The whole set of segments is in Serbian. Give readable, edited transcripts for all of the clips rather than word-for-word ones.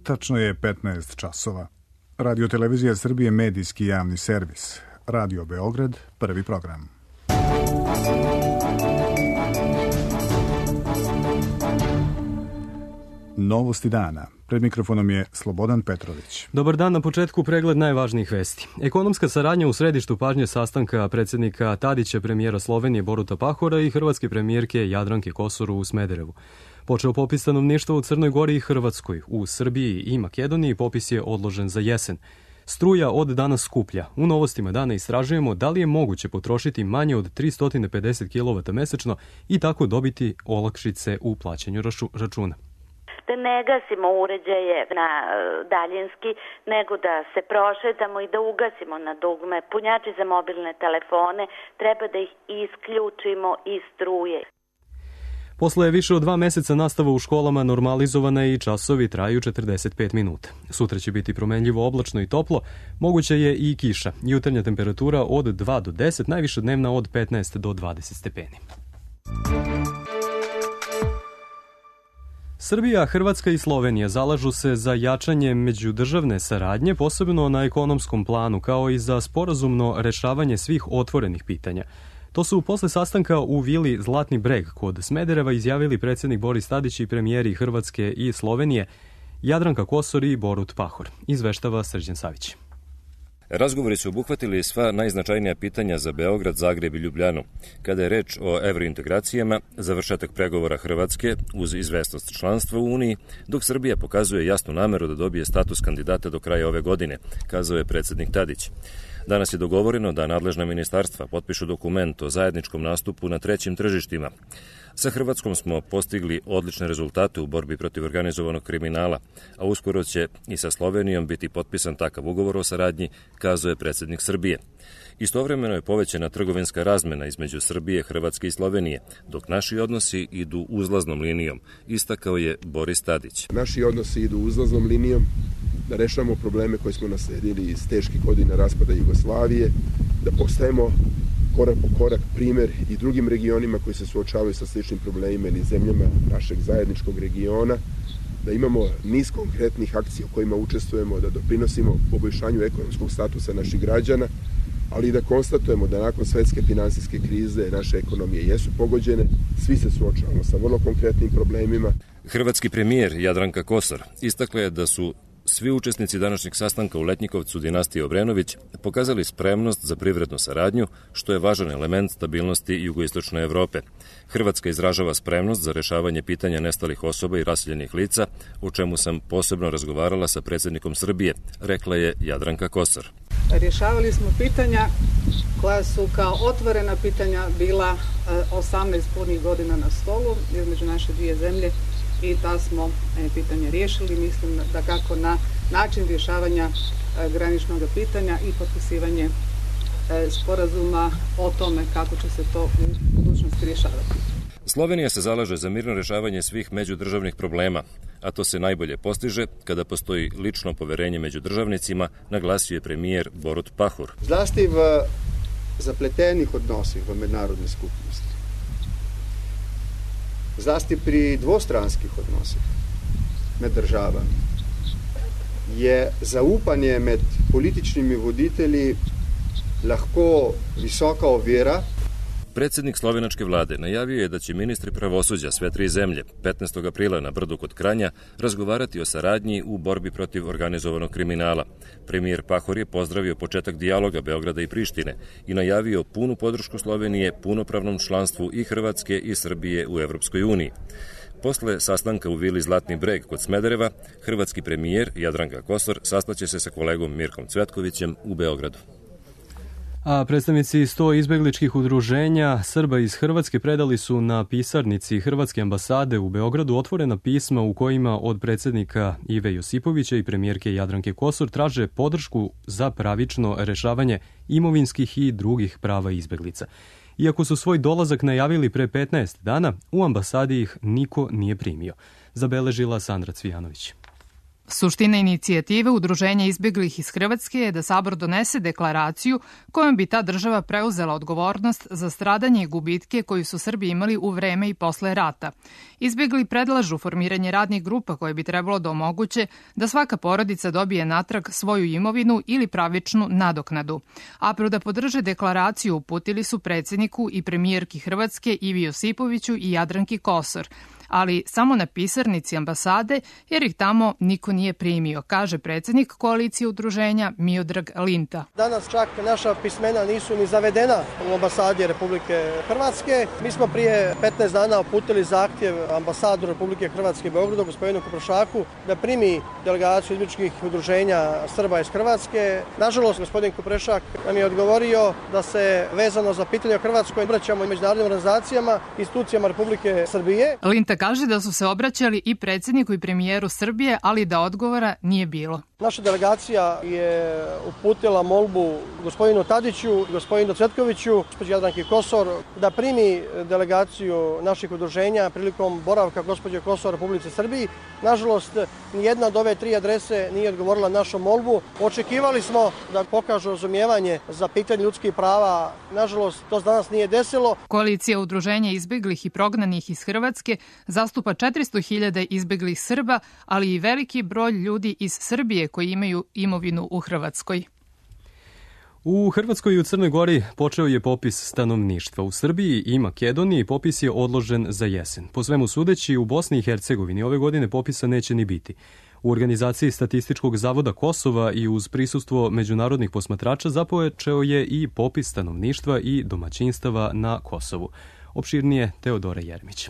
Tačno je 15 časova. Radio Televizija Srbije, medijski javni servis. Radio Beograd, prvi program. Novosti dana. Pred mikrofonom je Slobodan Petrović. Dobar dan, na početku pregled najvažnijih vesti. Ekonomska saradnja u središtu pažnje sastanka predsjednika Tadića, premijera Slovenije Boruta Pahora i hrvatske premijerke Jadranke Kosor u Smederevu. Počeo popis stanovništva u Crnoj Gori i Hrvatskoj. U Srbiji i Makedoniji popis je odložen za jesen. Struja od danas skuplja. U novostima dana istražujemo da li je moguće potrošiti manje od 350 kW mesečno i tako dobiti olakšice u plaćanju računa. Da ne gasimo uređaje na daljinski, nego da se prošetamo i da ugasimo na dugme. Punjači za mobilne telefone, treba da ih isključimo iz struje. Posle više od 2 meseca nastava u školama normalizovana i časovi traju 45 minuta. Sutra će biti promenljivo oblačno i toplo, moguća je i kiša. Jutarnja temperatura od 2 do 10, najviša dnevna od 15 do 20 stepeni. Srbija, Hrvatska i Slovenija zalažu se za jačanje međudržavne saradnje, posebno na ekonomskom planu, kao i za sporazumno rešavanje svih otvorenih pitanja. To su posle sastanka u vili Zlatni breg kod Smedereva izjavili predsjednik Boris Tadić i premijeri Hrvatske i Slovenije Jadranka Kosor i Borut Pahor. Izveštava Srđan Savić. Razgovori su obuhvatili sva najznačajnija pitanja za Beograd, Zagreb i Ljubljanu. Kada je reč o evrointegracijama, završetak pregovora Hrvatske uz izvesnost članstva u Uniji, dok Srbija pokazuje jasnu nameru da dobije status kandidata do kraja ove godine, kazao je predsjednik Tadić. Danas je dogovoreno da nadležna ministarstva potpišu dokument o zajedničkom nastupu na trećim tržištima. Sa Hrvatskom smo postigli odlične rezultate u borbi protiv organizovanog kriminala, a uskoro će i sa Slovenijom biti potpisan takav ugovor o saradnji, kazao je predsjednik Srbije. Istovremeno je povećana trgovinska razmena između Srbije, Hrvatske i Slovenije, dok naši odnosi idu uzlaznom linijom, istakao je Boris Tadić. Naši odnosi idu uzlaznom linijom, da rešavamo probleme koje smo nasledili iz teških godina raspada Jugoslavije, da postajemo korak po korak primer i drugim regionima koji se suočavaju sa sličnim problemima ili zemljama našeg zajedničkog regiona, da imamo niz konkretnih akcija u kojima učestvujemo, da doprinosimo poboljšanju ekonomskog statusa naših građana, ali i da konstatujemo da nakon svetske finansijske krize naše ekonomije jesu pogođene, svi se suočavamo sa vrlo konkretnim problemima. Hrvatski premijer Jadranka Kosor istakla je da su svi učesnici današnjeg sastanka u Letnjikovcu dinastije Obrenović pokazali spremnost za privrednu saradnju, što je važan element stabilnosti jugoistočne Evrope. Hrvatska izražava spremnost za rešavanje pitanja nestalih osoba i raseljenih lica, o čemu sam posebno razgovarala sa predsjednikom Srbije, rekla je Jadranka Kosor. Rješavali smo pitanja koja su kao otvorena pitanja bila 18 punih godina na stolu između naše dvije zemlje. I ta smo pitanje riješili, mislim da kako na način rješavanja graničnog pitanja i potpisivanje sporazuma o tome kako će se to u budućnosti rješavati. Slovenija se zalaže za mirno rješavanje svih međudržavnih problema, a to se najbolje postiže kada postoji lično poverenje među državnicima, naglasio je premijer Borut Pahor. Zlasti v zapletenih odnosih v mednarodni skupnosti, zlasti pri dvostranskih odnosih med državami, je zaupanje med političnimi voditelji lahko visoka ovira. Predsjednik slovenačke vlade najavio je da će ministri pravosuđa sve tri zemlje 15. aprila na Brdu kod Kranja razgovarati o saradnji u borbi protiv organizovanog kriminala. Premijer Pahor je pozdravio početak dijaloga Beograda i Prištine i najavio punu podršku Slovenije punopravnom članstvu i Hrvatske i Srbije u Evropskoj uniji. Posle sastanka u vili Zlatni breg kod Smedereva, hrvatski premijer Jadranka Kosor sastaće se sa kolegom Mirkom Cvetkovićem u Beogradu. A predstavnici 100 izbegličkih udruženja Srba iz Hrvatske predali su na pisarnici Hrvatske ambasade u Beogradu otvorena pisma u kojima od predsjednika Ive Josipovića i premijerke Jadranke Kosor traže podršku za pravično rešavanje imovinskih i drugih prava izbeglica. Iako su svoj dolazak najavili pre 15 dana, u ambasadi ih niko nije primio, zabeležila Sandra Cvijanović. Suština inicijative Udruženja izbeglih iz Hrvatske je da Sabor donese deklaraciju kojom bi ta država preuzela odgovornost za stradanje i gubitke koji su Srbi imali u vreme i posle rata. Izbegli predlažu formiranje radnih grupa koje bi trebalo da omoguće da svaka porodica dobije natrag svoju imovinu ili pravičnu nadoknadu. Apel da podrže deklaraciju uputili su predsjedniku i premijerki Hrvatske Ivi Josipoviću i Jadranki Kosor, ali samo na pisarnici ambasade jer ih tamo niko nije primio, kaže predsjednik koalicije udruženja Miodrag Linta. Danas čak naša pismena nisu ni zavedena u ambasadi Republike Hrvatske. Mi smo prije 15 dana uputili zahtjev ambasadoru Republike Hrvatske u Beogradu, gospodinu Kuprošaku, da primi delegaciju izbegličkih udruženja Srba iz Hrvatske. Nažalost, gospodin Kuprošak nam je odgovorio da se vezano za pitanje o Hrvatskoj obraćamo i međunarodnim organizacijama, institucijama Republike Srbije. Linta kaže da su se obraćali i predsjedniku i premijeru Srbije, ali da odgovora nije bilo. Naša delegacija je uputila molbu gospodinu Tadiću i gospodinu Cvetkoviću, gospođi Jadranki Kosor, da primi delegaciju naših udruženja prilikom boravka gospođe Kosor u Republici Srbiji. Nažalost, nijedna od ove 3 adrese nije odgovorila našu molbu. Očekivali smo da pokažu razumijevanje za pitanje ljudskih prava. Nažalost, to danas nije desilo. Koalicija udruženja izbeglih i prognanih iz Hrvatske zastupa 400.000 izbeglih Srba, ali i veliki broj ljudi iz Srbije koji imaju imovinu u Hrvatskoj. U Hrvatskoj i u Crnoj Gori počeo je popis stanovništva. U Srbiji i Makedoniji popis je odložen za jesen. Po svemu sudeći, u Bosni i Hercegovini ove godine popisa neće ni biti. U organizaciji Statističkog zavoda Kosova i uz prisustvo međunarodnih posmatrača započeo je i popis stanovništva i domaćinstava na Kosovu. Opširnije Teodora Jermić.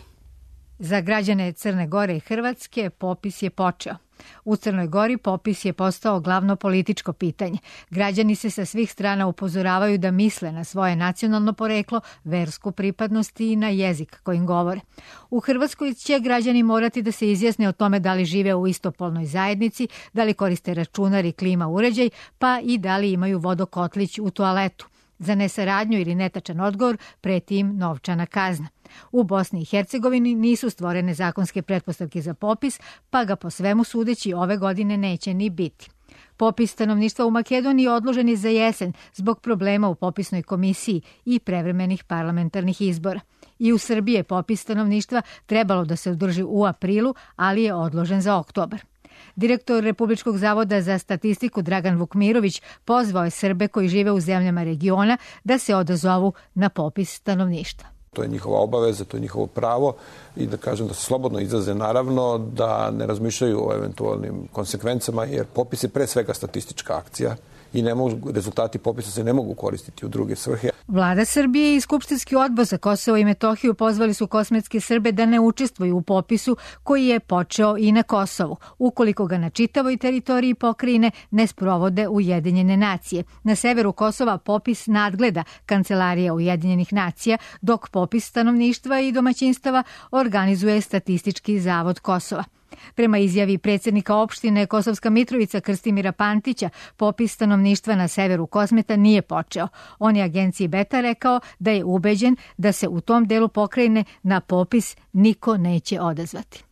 Za građane Crne Gore i Hrvatske popis je počeo. U Crnoj Gori popis je postao glavno političko pitanje. Građani se sa svih strana upozoravaju da misle na svoje nacionalno poreklo, versku pripadnost i na jezik kojim govore. U Hrvatskoj će građani morati da se izjasne o tome da li žive u istopolnoj zajednici, da li koriste računar i klima uređaj, pa i da li imaju vodokotlić u toaletu. Za nesaradnju ili netačan odgovor preti im novčana kazna. U Bosni i Hercegovini nisu stvorene zakonske pretpostavke za popis, pa ga po svemu sudeći ove godine neće ni biti. Popis stanovništva u Makedoniji odložen je za jesen zbog problema u popisnoj komisiji i prevremenih parlamentarnih izbora. I u Srbiji je popis stanovništva trebalo da se održi u aprilu, ali je odložen za oktobar. Direktor Republičkog zavoda za statistiku Dragan Vukmirović pozvao je Srbe koji žive u zemljama regiona da se odazovu na popis stanovništva. To je njihova obaveza, to je njihovo pravo i da kažem da se slobodno izraze, naravno da ne razmišljaju o eventualnim konsekvencama, jer popis je pre svega statistička akcija i rezultati popisa se ne mogu koristiti u druge svrhe. Vlada Srbije i Skupštinski odbor za Kosovo i Metohiju pozvali su kosmetske Srbe da ne učestvuju u popisu koji je počeo i na Kosovu, ukoliko ga na čitavoj teritoriji pokrajine ne sprovode Ujedinjene nacije. Na severu Kosova popis nadgleda Kancelarija Ujedinjenih nacija, dok popis stanovništva i domaćinstava organizuje Statistički zavod Kosova. Prema izjavi predsjednika opštine Kosovska Mitrovica Krstimira Pantića, popis stanovništva na severu Kosmeta nije počeo. On je agenciji Beta rekao da je ubeđen da se u tom delu pokrajine na popis niko neće odazvati.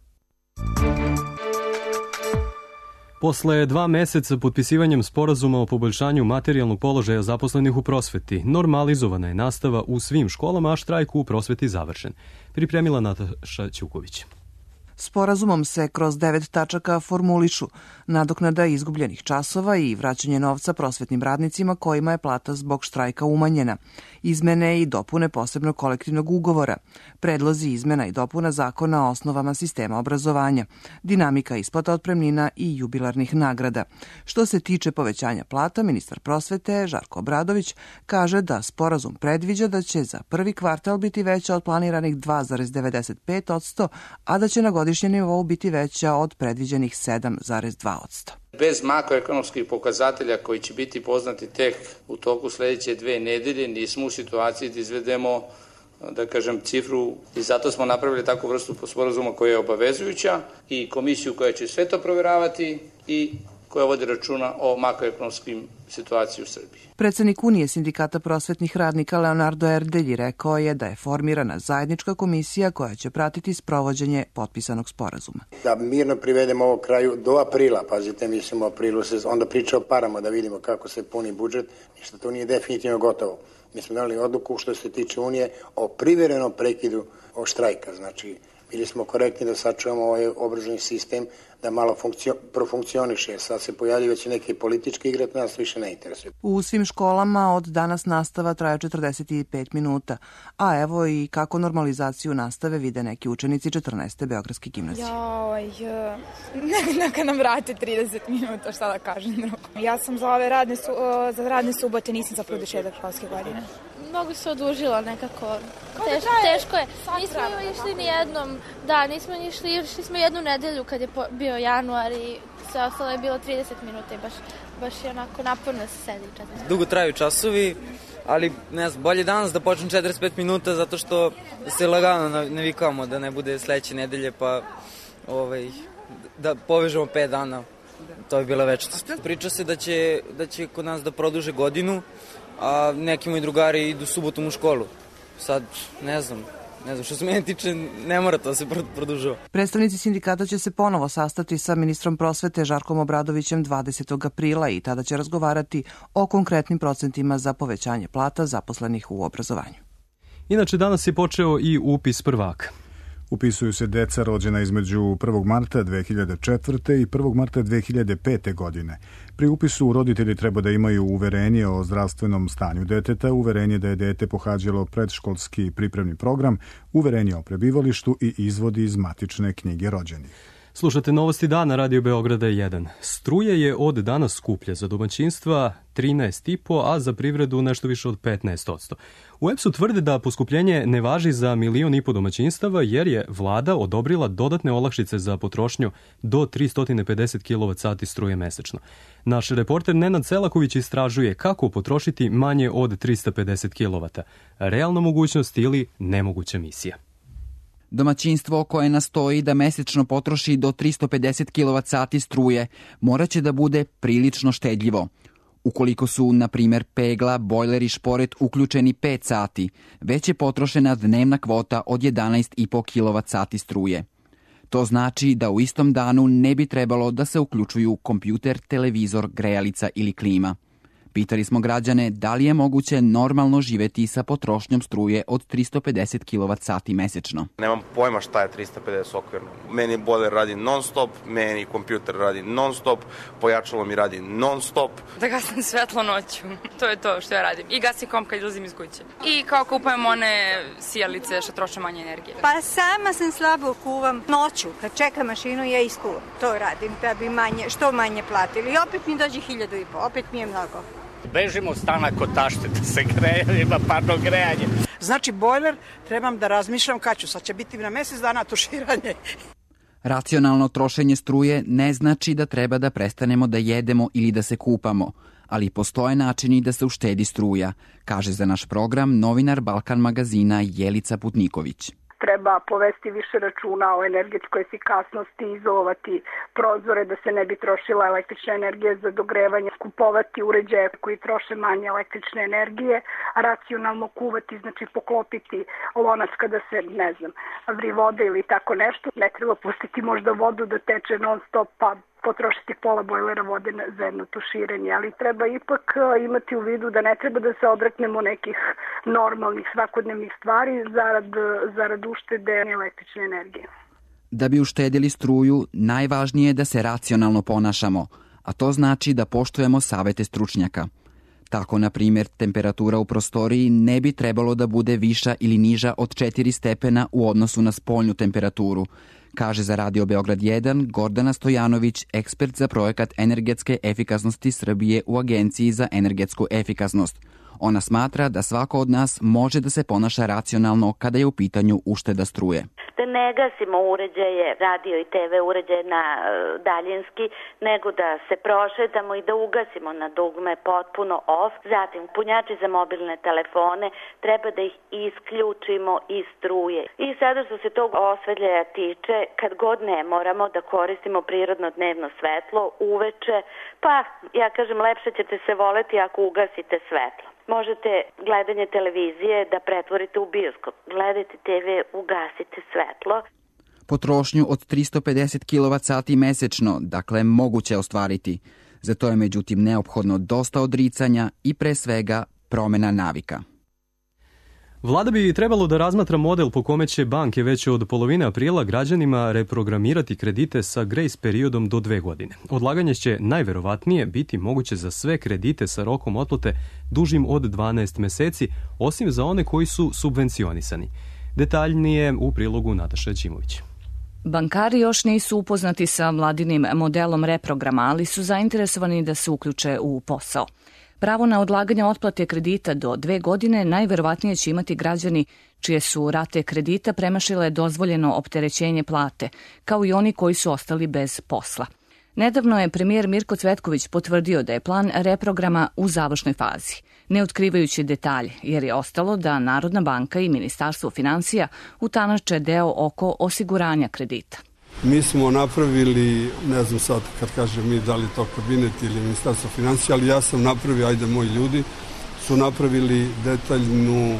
Posle 2 meseca potpisivanjem sporazuma o poboljšanju materijalnog položaja zaposlenih u prosveti, normalizovana je nastava u svim školama, a štrajk u prosveti završen. Pripremila Nataša Ćuković. Sporazumom se kroz 9 tačaka formulišu nadoknada izgubljenih časova i vraćanje novca prosvetnim radnicima kojima je plata zbog štrajka umanjena, izmene i dopune posebnog kolektivnog ugovora, predlozi izmena i dopuna zakona o osnovama sistema obrazovanja, dinamika isplata otpremnina i jubilarnih nagrada. Što se tiče povećanja plata, ministar prosvete Žarko Obradović kaže da sporazum predviđa da će za prvi kvartal biti veća od planiranih 2,95%, a da će na godišnjem nivou biti veća od predviđenih 7,2%. Bez makroekonomskih pokazatelja koji će biti poznati tek u toku sledeće 2 nedelje nismo u situaciji da izvedemo, da kažem, cifru i zato smo napravili takvu vrstu sporazuma koja je obavezujuća i komisiju koja će sve to proveravati i koja vodi računa o makroekonomskim situaciji u Srbiji. Predsednik Unije sindikata prosvetnih radnika Leonardo Erdelji rekao je da je formirana zajednička komisija koja će pratiti sprovođenje potpisanog sporazuma. Da mirno privedemo ovo kraju do aprila, pazite, mislim u aprilu se onda priča o parama da vidimo kako se puni budžet, ništa to nije definitivno gotovo. Mi smo dali odluku što se tiče Unije o privremenom prekidu štrajka, znači bili smo korektni da sačuvamo ovaj obrazovni sistem da malo profunkcioniše. Sad se pojavljaju već neke političke igre, to nas više ne interesuje. U svim školama od danas nastava traje 45 minuta, a evo i kako normalizaciju nastave vide neki učenici 14. Beogradske gimnazije. Neka nam vrate 30 minuta, šta da kažem drugo. Ja sam za ove radne subote, nisam za produžetak školske godine. Mnogo se odužilo nekako. Teško je. Nismo išli ni jednom, išli smo jednu nedelju kad je bio januar i sve ostalo je bilo 30 minuta i baš je onako naporno se sedi. Dugo traju časovi, ali ne znam, bolje danas da počnem 45 minuta zato što se lagano navikavamo da ne bude sledeće nedelje pa da povežemo 5 dana. To je bila večnost. Priča se da će kod nas da produže godinu, a neki moji drugari idu subotom u školu. Sad, ne znam, što se mene tiče, ne mora to se produžava. Predstavnici sindikata će se ponovo sastati sa ministrom prosvete Žarkom Obradovićem 20. aprila i tada će razgovarati o konkretnim procentima za povećanje plata zaposlenih u obrazovanju. Inače, danas je počeo i upis prvaka. Upisuju se deca rođena između 1. marta 2004. i 1. marta 2005. godine. Pri upisu roditelji treba da imaju uverenje o zdravstvenom stanju deteta, uverenje da je dete pohađalo predškolski pripremni program, uverenje o prebivalištu i izvodi iz matične knjige rođenih. Slušate Novosti dana Radio Beograda 1. Struje je od danas skuplja za domaćinstva 13,5%, a za privredu nešto više od 15%. U EPS-u tvrde da poskupljenje ne važi za 1,5 miliona domaćinstava jer je vlada odobrila dodatne olakšice za potrošnju do 350 kWh struje mesečno. Naš reporter Nenad Selaković istražuje kako potrošiti manje od 350 kW. Realna mogućnost ili nemoguća misija. Domaćinstvo koje nastoji da mesečno potroši do 350 kWh struje moraće da bude prilično štedljivo. Ukoliko su, na primjer, pegla, bojler i šporet uključeni 5 sati, već je potrošena dnevna kvota od 11,5 kWh struje. To znači da u istom danu ne bi trebalo da se uključuju kompjuter, televizor, grejalica ili klima. Pitali smo građane da li je moguće normalno živeti sa potrošnjom struje od 350 kWh mesečno. Nemam pojma šta je 350 okvirno. Meni bojler radi non stop, meni kompjuter radi non stop, pojačalo mi radi non stop. Da gasim svetlo noću, to je to što ja radim. I gasim komp kad izlazim iz kuće. I kao kupujem one sijalice što troše manje energije. Pa sama sam slabo kuvam noću, kad čekam mašinu ja iskuvam. To radim da bi što manje platili. I opet mi dođe 1.500, opet mi je mnogo. Bežim od stana kod tašte da se greje, ima parno grejanje. Znači, bojler trebam da razmišljam kad ću, sad će biti na mesec dana tuširanje. Racionalno trošenje struje ne znači da treba da prestanemo da jedemo ili da se kupamo, ali postoje načini da se uštedi struja, kaže za naš program novinar Balkan magazina Jelica Putniković. Treba povesti više računa o energetskoj efikasnosti, izolovati prozore da se ne bi trošila električna energija za dogrevanje, kupovati uređaje koji troše manje električne energije, racionalno kuvati, znači poklopiti lonac kada se, vri voda ili tako nešto. Ne treba pustiti možda vodu da teče non stop pa potrošiti pola bojlera vode za jedno tuširanje, ali treba ipak imati u vidu da ne treba da se odreknemo nekih normalnih svakodnevnih stvari zarad uštede električne energije. Da bi uštedili struju, najvažnije je da se racionalno ponašamo, a to znači da poštujemo savete stručnjaka. Tako, na primjer, temperatura u prostoriji ne bi trebalo da bude viša ili niža od 4 stepena u odnosu na spoljnu temperaturu, kaže za Radio Beograd 1 Gordana Stojanović, ekspert za projekat energetske efikasnosti Srbije u Agenciji za energetsku efikasnost. Ona smatra da svako od nas može da se ponaša racionalno kada je u pitanju ušteda struje. Da ne gasimo uređaje, radio i TV uređaje na daljinski, nego da se prošetamo i da ugasimo na dugme potpuno off. Zatim, punjači za mobilne telefone, treba da ih isključimo iz struje. I sada što se tog osvetljaja tiče, kad god ne moramo da koristimo prirodno dnevno svetlo, uveče, pa ja kažem lepše ćete se voleti ako ugasite svetlo. Možete gledanje televizije da pretvorite u bioskop. Gledajte TV, ugasite svetlo. Potrošnju od 350 kWh mesečno, dakle, moguće ostvariti. Za to je međutim neophodno dosta odricanja i pre svega promena navika. Vlada bi trebalo da razmatra model po kome će banke već od polovine aprila građanima reprogramirati kredite sa grace periodom do 2 godine. Odlaganje će najverovatnije biti moguće za sve kredite sa rokom otplate dužim od 12 meseci, osim za one koji su subvencionisani. Detaljnije u prilogu Nataša Ćimović. Bankari još nisu upoznati sa vladinim modelom reprograma, ali su zainteresovani da se uključe u posao. Pravo na odlaganje otplate kredita do 2 godine najverovatnije će imati građani čije su rate kredita premašile dozvoljeno opterećenje plate, kao i oni koji su ostali bez posla. Nedavno je premijer Mirko Cvetković potvrdio da je plan reprograma u završnoj fazi, ne otkrivajući detalje, jer je ostalo da Narodna banka i Ministarstvo finansija utanače deo oko osiguranja kredita. Mi smo napravili, ne znam sad kad kažem mi da li to kabinet ili Ministarstvo financija, ali ja sam napravio, ajde moji ljudi, su napravili detaljnu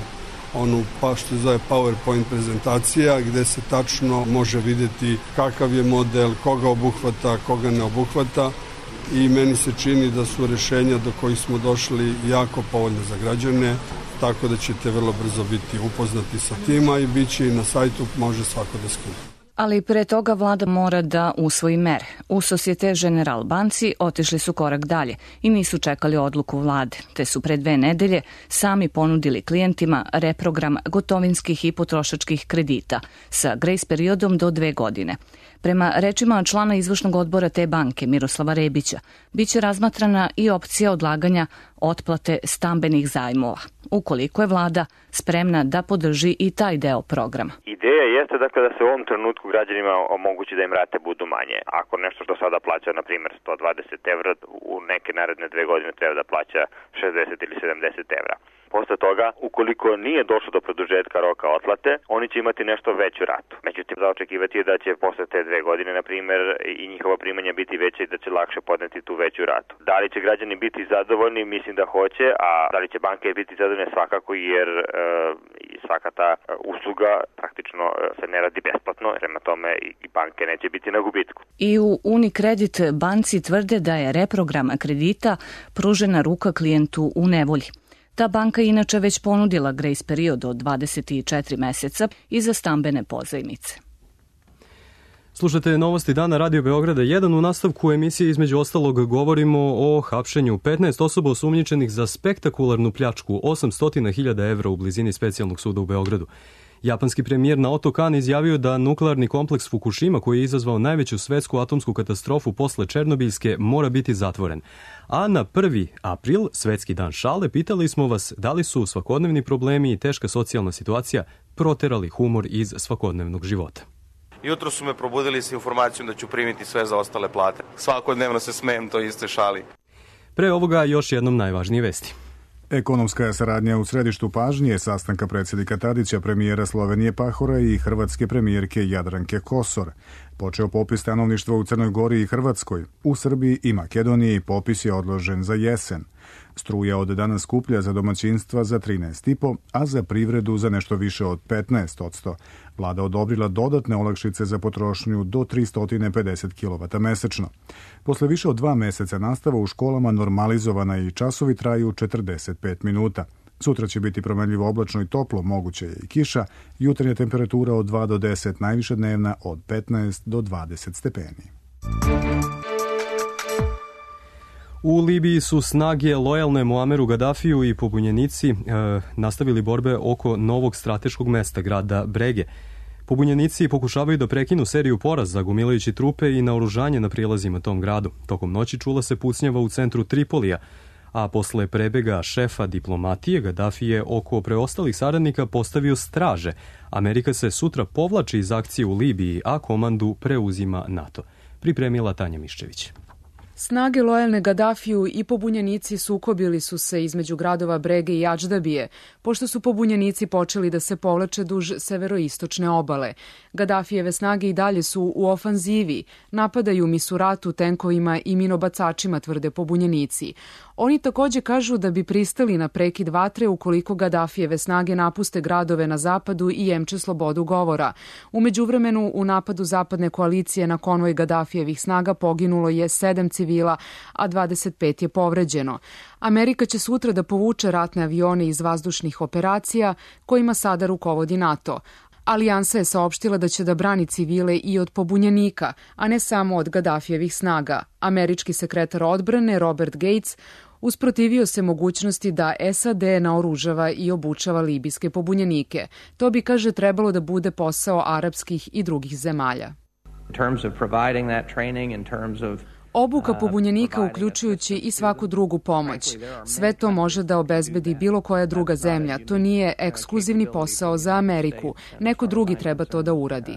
pa što se zove PowerPoint prezentacija gde se tačno može vidjeti kakav je model, koga obuhvata, koga ne obuhvata i meni se čini da su rešenja do kojih smo došli jako povoljne za građane, tako da ćete vrlo brzo biti upoznati sa tima i bit će i na sajtu, može svako da skine. Ali pre toga vlada mora da usvoji mere. U Societe Generale banci otišli su korak dalje i nisu čekali odluku vlade, te su pre 2 nedelje sami ponudili klijentima reprogram gotovinskih i potrošačkih kredita sa grace periodom do 2 godine. Prema rečima člana izvršnog odbora te banke Miroslava Rebića, biće razmatrana i opcija odlaganja otplate stambenih zajmova, ukoliko je vlada spremna da podrži i taj deo programa. Ideja jeste dakle da se u ovom trenutku građanima omogući da im rate budu manje. Ako nešto što sada plaća, na primjer, 120 evra, u neke naredne 2 godine treba da plaća 60 ili 70 evra. Posle toga, ukoliko nije došlo do produžetka roka otplate, oni će imati nešto veću ratu. Međutim, za očekivati je da će posle te 2 godine, na primjer, i njihova primanja biti veća i da će lakše podneti tu veću ratu. Da li će građani biti zadovoljni? Mislim da hoće, a da li će banke biti zadovoljne? Svakako, jer svaka ta usluga praktično se ne radi besplatno, prema tome i banke neće biti na gubitku. I u Unicredit banci tvrde da je reprogram kredita pružena ruka klijentu u nevolji. Ta banka inače već ponudila grace period od 24 meseca i za stambene pozajmice. Slušajte novosti dana Radio Beograda 1. U nastavku emisije između ostalog govorimo o hapšenju 15 osoba osumnjičenih za spektakularnu pljačku 800.000 evra u blizini specijalnog suda u Beogradu. Japanski premijer Naoto Kan izjavio da nuklearni kompleks Fukushima, koji je izazvao najveću svetsku atomsku katastrofu posle Černobiljske, mora biti zatvoren. A na 1. april, svetski dan šale, pitali smo vas da li su svakodnevni problemi i teška socijalna situacija proterali humor iz svakodnevnog života. Jutro su me probudili sa informacijom da ću primiti sve za ostale plate. Svakodnevno se smejem toj istoj šali. Pre ovoga još jednom najvažnije vesti. Ekonomska saradnja u središtu pažnje sastanka predsjednika Tadića, premijera Slovenije Pahora i hrvatske premijerke Jadranke Kosor. Počeo popis stanovništva u Crnoj Gori i Hrvatskoj. U Srbiji i Makedoniji popis je odložen za jesen. Struja od danas skuplja za domaćinstva za 13,5%, a za privredu za nešto više od 15%. Vlada odobrila dodatne olakšice za potrošnju do 350 kW mesečno. Posle više od 2 meseca nastava u školama normalizovana i časovi traju 45 minuta. Sutra će biti promenljivo oblačno i toplo, moguće je i kiša, jutarnja temperatura od 2 do 10, najviša dnevna od 15 do 20 stepeni. U Libiji su snage lojalne Muameru Gaddafiju i pobunjenici nastavili borbe oko novog strateškog mesta, grada Brege. Pobunjenici pokušavaju da prekinu seriju poraza, gomilajući trupe i naoružanje na prijelazima tom gradu. Tokom noći čula se pucnjava u centru Tripolija, A posle prebega šefa diplomatije, Gaddafi je oko preostalih saradnika postavio straže. Amerika se sutra povlači iz akcije u Libiji, a komandu preuzima NATO. Pripremila Tanja Miščević. Snage lojalne Gaddafiju i pobunjenici sukobili su se između gradova Brege i Adždabije, pošto su pobunjenici počeli da se povlače duž severoistočne obale. Gaddafijeve snage i dalje su u ofanzivi, napadaju Misuratu tenkovima i minobacačima, tvrde pobunjenici. Oni takođe kažu da bi pristali na prekid vatre ukoliko Gaddafijeve snage napuste gradove na zapadu i jemče slobodu govora. U međuvremenu, u napadu zapadne koalicije na konvoj Gaddafijevih snaga poginulo je 7 civila, a 25 je povređeno. Amerika će sutra da povuče ratne avione iz vazdušnih operacija kojima sada rukovodi NATO. Alijansa je saopštila da će da brani civile i od pobunjenika, a ne samo od Gaddafijevih snaga. Američki sekretar odbrane Robert Gates usprotivio se mogućnosti da SAD naoružava i obučava libijske pobunjenike. To bi, kaže, trebalo da bude posao arapskih i drugih zemalja. Obuka pobunjenika uključujući i svaku drugu pomoć. Sve to može da obezbedi bilo koja druga zemlja. To nije ekskluzivni posao za Ameriku. Neko drugi treba to da uradi.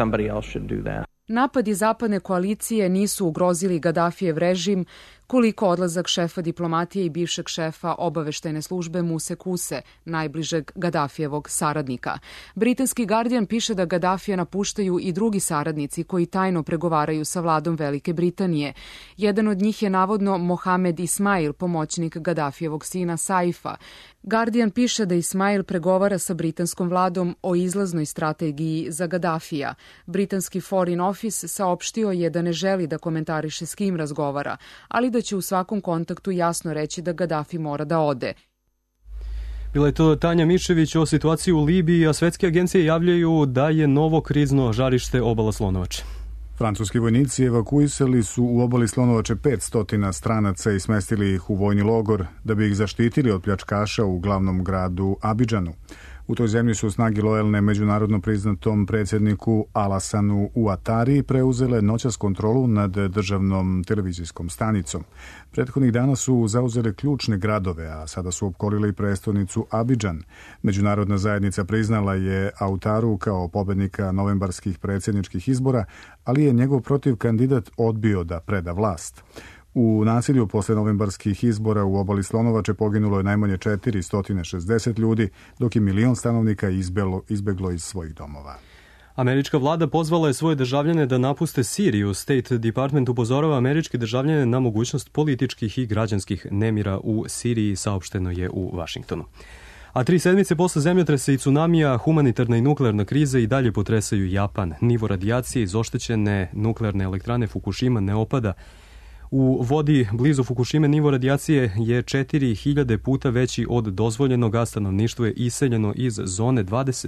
Napadi zapadne koalicije nisu ugrozili Gaddafijev režim koliko odlazak šefa diplomatije i bivšeg šefa obaveštajne službe Muse Kuse, najbližeg Gaddafijevog saradnika. Britanski Guardian piše da Gaddafija napuštaju i drugi saradnici koji tajno pregovaraju sa vladom Velike Britanije. Jedan od njih je navodno Mohamed Ismail, pomoćnik Gaddafijevog sina Saifa. Guardian piše da Ismail pregovara sa britanskom vladom o izlaznoj strategiji za Gaddafija. Britanski Foreign Office saopštio je da ne želi da komentariše s kim razgovara, ali da će u svakom kontaktu jasno reći da Gaddafi mora da ode. Bila je to Tanja Miščević o situaciji u Libiji, a svetske agencije javljaju da je novo krizno žarište obala Slonovače. Francuski vojnici evakuisali su u obali Slonovače 500 stranaca i smestili ih u vojni logor da bi ih zaštitili od pljačkaša u glavnom gradu Abidžanu. U toj zemlji su snage lojalne međunarodno priznatom predsjedniku Alassanu Ouattari preuzele noćas kontrolu nad državnom televizijskom stanicom. Prethodnih dana su zauzele ključne gradove, a sada su opkolile i prestonicu Abidžan. Međunarodna zajednica priznala je Ouattaru kao pobednika novembarskih predsjedničkih izbora, ali je njegov protiv kandidat odbio da preda vlast. U nasilju posle novembarskih izbora u obali Slonovače poginulo je najmanje 460 ljudi, dok je 1 milion stanovnika izbeglo iz svojih domova. Američka vlada pozvala je svoje državljane da napuste Siriju. State Department upozorava američke državljane na mogućnost političkih i građanskih nemira u Siriji, saopšteno je u Vašingtonu. A 3 sedmice posle zemljotresa i tsunamija, humanitarna i nuklearna kriza i dalje potresaju Japan. Nivo radijacije iz oštećene nuklearne elektrane Fukushima ne opada. U vodi blizu Fukushime nivo radijacije je 4000 puta veći od dozvoljenog, a stanovništvo je iseljeno iz zone 20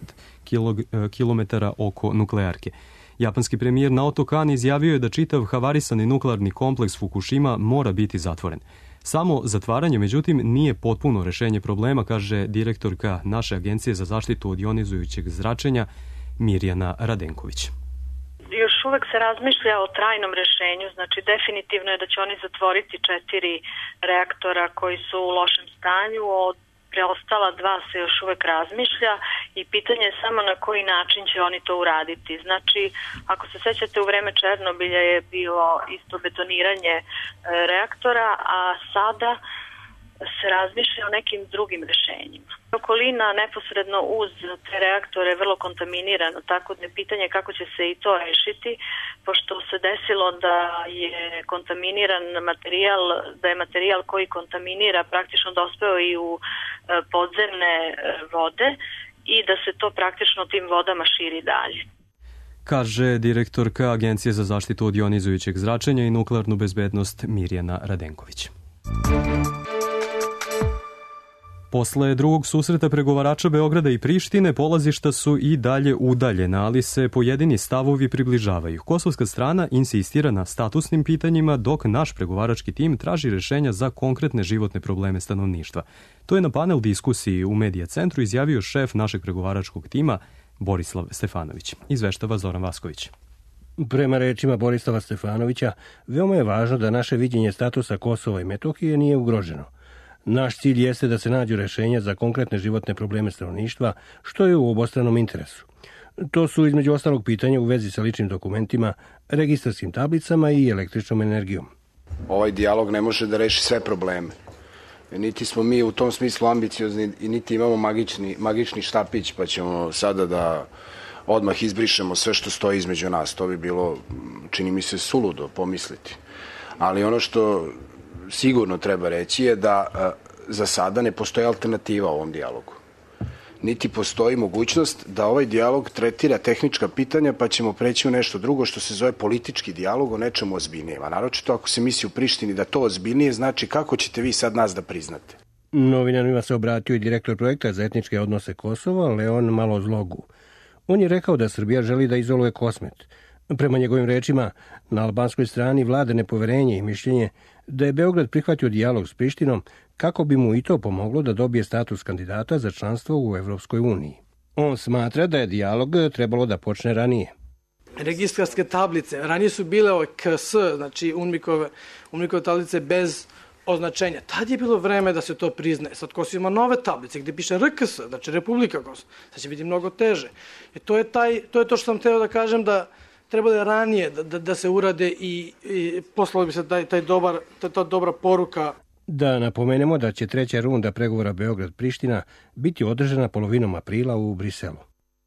km oko nuklearke. Japanski premijer Naoto Kan izjavio je da čitav havarisani nuklearni kompleks Fukushima mora biti zatvoren. Samo zatvaranje, međutim, nije potpuno rešenje problema, kaže direktorka naše agencije za zaštitu od jonizujućeg zračenja Mirjana Radenković. Još uvek se razmišlja o trajnom rešenju, znači definitivno je da će oni zatvoriti 4 reaktora koji su u lošem stanju, od preostala 2 se još uvek razmišlja i pitanje je samo na koji način će oni to uraditi. Znači, ako se sećate, u vreme Černobilja je bilo isto betoniranje reaktora, a sada se razmišlja o nekim drugim rešenjima. Okolina neposredno uz te reaktore je vrlo kontaminirana, tako da je pitanje kako će se i to rešiti, pošto se desilo da je kontaminiran materijal, da je materijal koji kontaminira praktično dospeo i u podzemne vode i da se to praktično tim vodama širi dalje. Kaže direktorka Agencije za zaštitu od jonizujućeg zračenja i nuklearnu bezbednost Mirjana Radenković. Posle drugog susreta pregovarača Beograda i Prištine, polazišta su i dalje udaljena, ali se pojedini stavovi približavaju. Kosovska strana insistira na statusnim pitanjima, dok naš pregovarački tim traži rešenja za konkretne životne probleme stanovništva. To je na panel diskusiji u Medija centru izjavio šef našeg pregovaračkog tima Borislav Stefanović. Izveštava Zoran Vasković. Prema rečima Borislava Stefanovića, veoma je važno da naše viđenje statusa Kosova i Metohije nije ugroženo. Naš cilj jeste da se nađu rešenja za konkretne životne probleme stanovništva, što je u obostranom interesu. To su između ostalog pitanja u vezi sa ličnim dokumentima, registarskim tablicama i električnom energijom. Ovaj dijalog ne može da reši sve probleme. Niti smo mi u tom smislu ambiciozni i niti imamo magični štapić pa ćemo sada da odmah izbrišemo sve što stoji između nas. To bi bilo, čini mi se, suludo pomisliti. Ali ono što sigurno treba reći je da za sada ne postoji alternativa ovom dijalogu. Niti postoji mogućnost da ovaj dijalog tretira tehnička pitanja pa ćemo preći u nešto drugo što se zove politički dijalog o nečemu ozbiljnijem. A naročito ako se misli u Prištini da to ozbiljnije znači kako ćete vi sad nas da priznate. Novinarima se obratio i direktor projekta za etničke odnose Kosova, Leon Malozlogu. On je rekao da Srbija želi da izoluje Kosmet. Prema njegovim rečima, na albanskoj strani vlada nepoverenje i mišljenje da je Beograd prihvatio dijalog s Prištinom kako bi mu i to pomoglo da dobije status kandidata za članstvo u Evropskoj uniji. On smatra da je dijalog trebalo da počne ranije. Registarske tablice, ranije su bile KS, znači UNMIK-ove tablice bez označenja. Tad je bilo vreme da se to priznaje. Sad Kosovo ima nove tablice gde piše RKS, znači Republika Kosovo. Sad će biti mnogo teže. To je to što sam hteo da kažem da treba da je ranije da se urade i poslala bi se ta dobra poruka. Da napomenemo da će treća runda pregovora Beograd-Priština biti održana polovinom aprila u Briselu.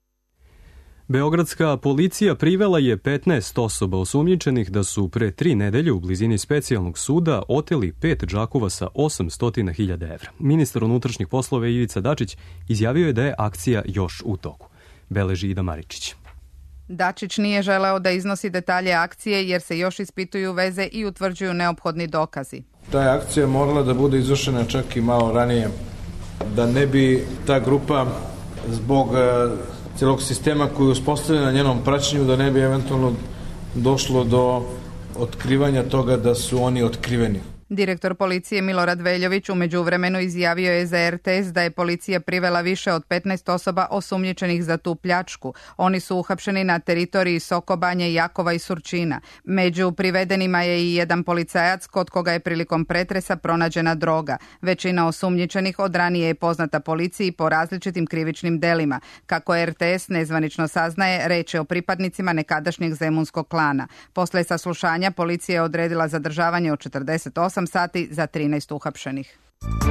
Beogradska policija privela je 15 osoba osumnjičenih da su pre 3 nedelje u blizini specijalnog suda oteli 5 džakova sa 800.000 evra. Ministar unutrašnjih poslova Ivica Dačić izjavio je da je akcija još u toku. Beleži Ida Maričić. Dačić nije želeo da iznosi detalje akcije jer se još ispituju veze i utvrđuju neophodni dokazi. Ta akcija morala da bude izvršena čak i malo ranije, da ne bi ta grupa zbog celog sistema koji je uspostavljen na njenom praćenju, da ne bi eventualno došlo do otkrivanja toga da su oni otkriveni. Direktor policije Milorad Veljović u međuvremenu izjavio je za RTS da je policija privela više od 15 osoba osumnjičenih za tu pljačku. Oni su uhapšeni na teritoriji Sokobanje, Jakova i Surčina. Među privedenima je i jedan policajac kod koga je prilikom pretresa pronađena droga. Većina osumnjičenih od ranije je poznata policiji po različitim krivičnim delima. Kako RTS nezvanično saznaje, reč je o pripadnicima nekadašnjeg zemunskog klana. Posle saslušanja policija je odredila zadržavanje od 48 sati za 13 uhapšenih.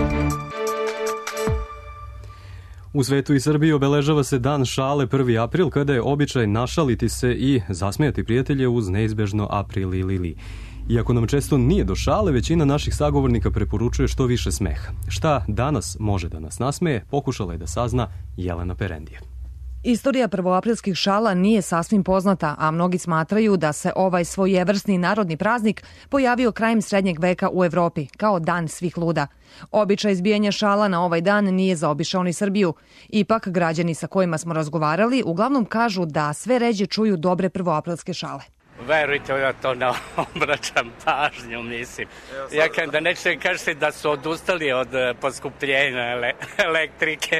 U svetu i Srbiji obeležava se dan šale 1. april, kada je običaj našaliti se i zasmijati prijatelje uz neizbežno april i li. Iako nam često nije do šale, većina naših sagovornika preporučuje što više smeha. Šta danas može da nas nasmeje, pokušala je da sazna Jelena Perendija. Istorija prvoaprilskih šala nije sasvim poznata, a mnogi smatraju da se ovaj svojevrsni narodni praznik pojavio krajem srednjeg veka u Evropi, kao dan svih luda. Običaj izbijanja šala na ovaj dan nije zaobišao ni Srbiju. Ipak, građani sa kojima smo razgovarali uglavnom kažu da sve ređe čuju dobre prvoaprilske šale. Verujte, ja to ne obraćam pažnju, mislim. Ja kad da nećete kažete da su odustali od poskupljenja elektrike.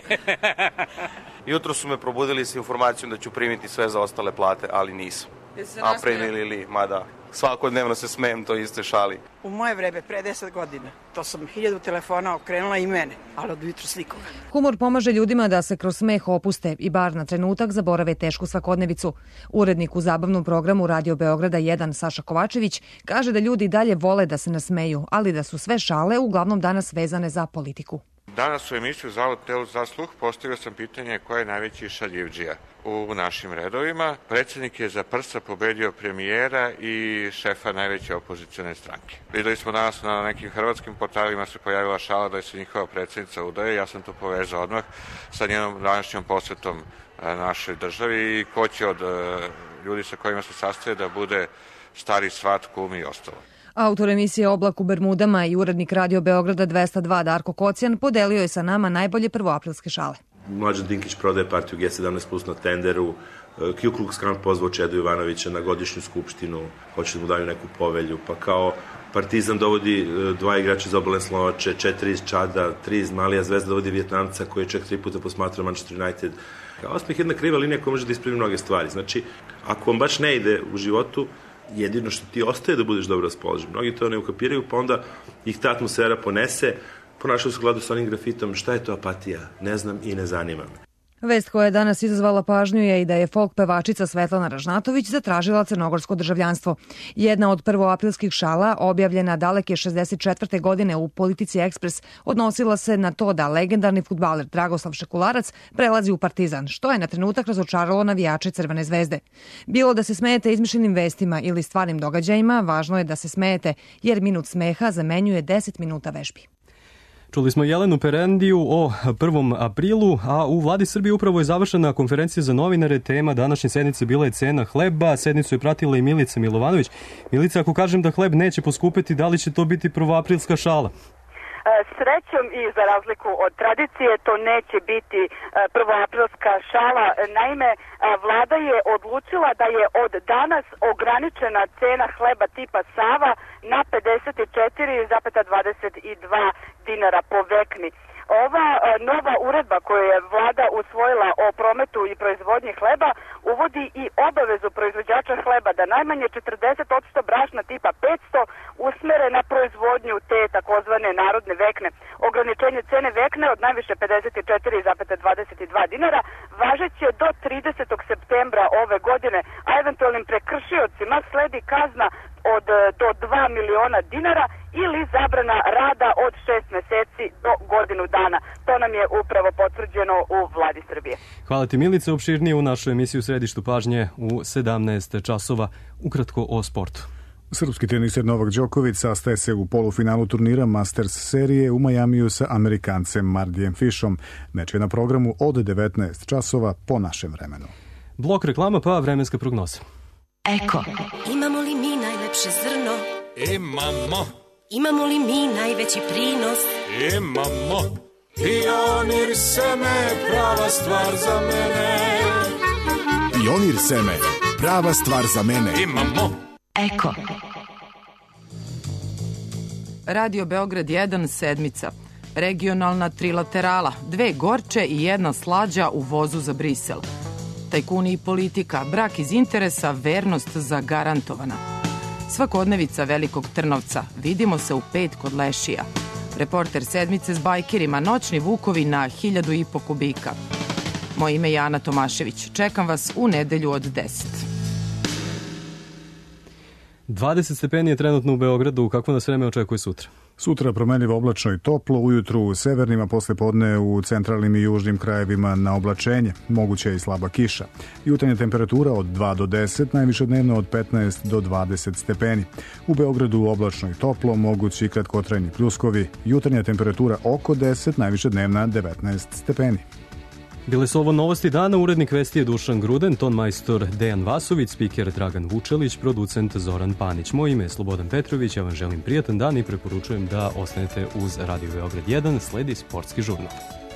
Jutro su me probudili s informacijom da ću primiti sve za ostale plate, ali nisam. A primili li, mada svakodnevno se smejem to iste šali. U moje vreme, pre 10 godina, to sam 1000 telefona okrenula i mene, ali od jutros nikoga. Humor pomaže ljudima da se kroz smeh opuste i bar na trenutak zaborave tešku svakodnevicu. Urednik u zabavnom programu Radio Beograda 1 Saša Kovačević kaže da ljudi dalje vole da se nasmeju, ali da su sve šale uglavnom danas vezane za politiku. Danas u emisiju Zavod telu za sluh postavio sam pitanje ko je najveći šaljivdžija u našim redovima. Predsjednik je za prsa pobedio premijera i šefa najveće opozicione stranke. Videli smo danas na nekim hrvatskim portalima se pojavila šala da se njihova predsjednica udaje. Ja sam to povezao odmah sa njenom današnjom posjetom našoj državi i ko će od ljudi sa kojima se sastaje da bude stari svat, kum i ostalo. Autor emisije Oblak u Bermudama i urednik Radio Beograda 202 Darko Kocijan podelio je sa nama najbolje prvoaprilske šale. Mlađan Dinkić prodaje partiju G17 plus na tenderu, Ku Klux Klan pozvao Čedu Jovanovića na godišnju skupštinu, hoće da mu daju neku povelju, pa kao Partizan dovodi 2 igrača iz Obalne Slovače, 4 iz Čada, 3 iz Malija, Zvezda dovodi Vjetnamca koji je čak 3 puta posmatrao Manchester United. Osmeh je jedna kriva linija koja može da ispravi mnoge stvari. Znači, ako vam baš ne ide u životu, jedino što ti ostaje da budeš dobro raspoložen. Mnogi to ne ukapiraju, pa onda ih ta atmosfera ponese, Ponašao se u skladu sa onim grafitom šta je to apatija, ne znam i ne zanima me. Vest koja je danas izazvala pažnju je i da je folk pevačica Svetlana Ražnatović zatražila crnogorsko državljanstvo. Jedna od prvoaprilskih šala, objavljena daleke 64. godine u Politici Ekspres, odnosila se na to da legendarni fudbaler Dragoslav Šekularac prelazi u Partizan, što je na trenutak razočaralo navijače Crvene zvezde. Bilo da se smejete izmišljenim vestima ili stvarnim događajima, važno je da se smejete, jer minut smeha zamenjuje 10 minuta vežbi. Čuli smo Jelenu Perendiju o 1. aprilu, a u vladi Srbije upravo je završena konferencija za novinare. Tema današnje sednice bila je cena hleba. Sednicu je pratila i Milica Milovanović. Milica, ako kažem da hleb neće poskupeti, da li će to biti prvoaprilska šala? Srećom i za razliku od tradicije to neće biti prvoaprilska šala. Naime, vlada je odlučila da je od danas ograničena cena hleba tipa Sava na 54,22 dinara po vekni. Ova nova uredba koju je vlada usvojila o prometu i proizvodnji hleba uvodi i obavezu proizvođača hleba da najmanje 40% brašna tipa 500 usmere na proizvodnju te takozvane narodne vekne. Ograničenje cene vekne od najviše 54,22 dinara važeće do 30. septembra ove godine, a eventualnim prekršiocima sledi kazna do 2 miliona dinara ili zabrana rada od 6 meseci do godinu dana. To nam je upravo potvrđeno u vladi Srbije. Hvala ti, Milice. Opširnije u našoj emisiji u središtu pažnje u 17 časova. Ukratko o sportu. Srpski teniser Novak Đoković sastaje se u polufinalu turnira Masters serije u Majamiju sa Amerikancem Mardijem Fišom. Meč je na programu od 19 časova po našem vremenu. Blok reklama pa vremenska prognoza. Eko. Imamo li mi najlepše zrno? Imamo. Imamo li mi najveći prinos? Imamo. Pionir seme, prava stvar za mene. Pionir seme, prava stvar za mene. Imamo. Eko. Radio Beograd 1, sedmica. Regionalna trilaterala, 2 gorče i 1 slađa u vozu za Brisel. Tajkuni i politika, brak iz interesa, vernost zagarantovana. Svakodnevica Velikog Trnovca, vidimo se u 5 kod Lešija. Reporter sedmice s bajkerima, noćni vukovi na 1500 kubika. Moje ime je Ana Tomašević, čekam vas u nedelju od 10. 20 stepeni je trenutno u Beogradu, kako nas vreme očekuje sutra? Sutra promenljivo oblačno i toplo, ujutru u severnima, posle podne u centralnim i južnim krajevima na oblačenje, moguće i slaba kiša. Jutarnja temperatura od 2 do 10, najviše dnevno od 15 do 20 stepeni. U Beogradu oblačno i toplo, mogući i kratkotrajni pljuskovi, jutarnja temperatura oko 10, najviše dnevna 19 stepeni. Bile su ovo novosti dana, urednik vesti je Dušan Gruden, ton majstor Dejan Vasović, spiker Dragan Vučelić, producent Zoran Panić. Moje ime je Slobodan Petrović, ja vam želim prijatan dan i preporučujem da ostanete uz Radio Beograd 1, sledi sportski žurnal.